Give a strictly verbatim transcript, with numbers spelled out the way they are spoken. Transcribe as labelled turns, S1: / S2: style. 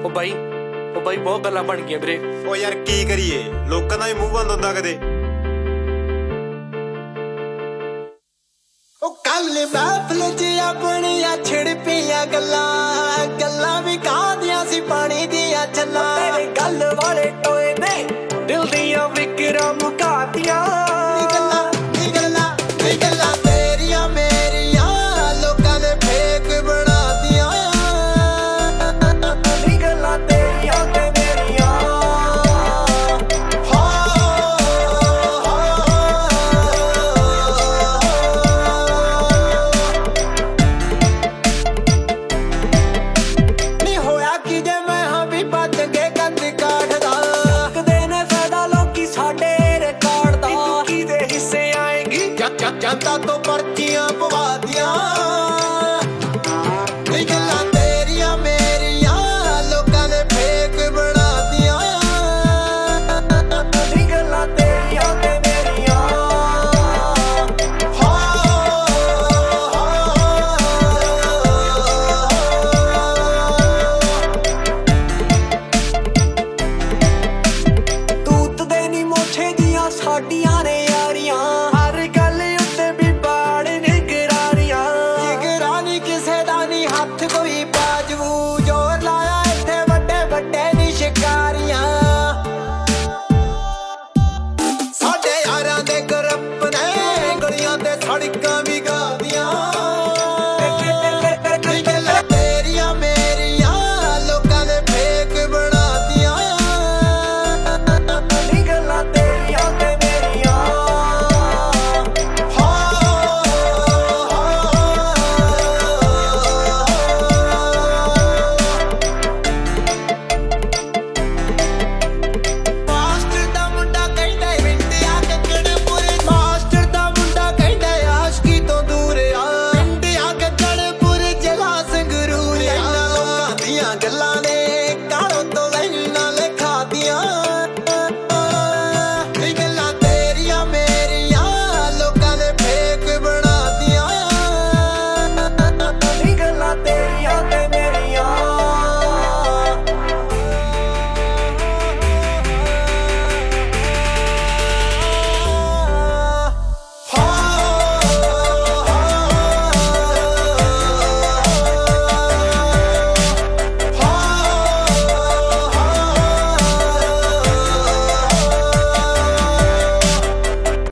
S1: ਉਹ ਬਾਈ ਉਹ ਬਾਈ ਬਹੁਤ ਗੱਲਾਂ ਬਣ ਗਈਆਂ ਵੀਰੇ।
S2: ਉਹ ਯਾਰ ਕੀ ਕਰੀਏ, ਲੋਕਾਂ ਦਾ ਵੀ ਮੂੰਹ ਬੰਦ ਹੁੰਦਾ ਕਦੇ।
S3: ਉਹ ਕੱਲ ਮਹਿਫਲ 'ਚ ਆਪਣੀਆਂ ਛਿੜ ਪਈਆਂ ਗੱਲਾਂ, ਗੱਲਾਂ ਵੀ ਕਾਹਦੀਆਂ ਸੀ ਪਾਣੀ ਦੀਆਂ ਛੱਲਾਂ। ਤੇਰੇ ਗੱਲ ਵਾਲੇ ਟੋਏ ਨੇ ਦਿਲ ਦੀਆਂ ਫਿਕਰਾਂ ਮੁਕਾਤੀਆਂ।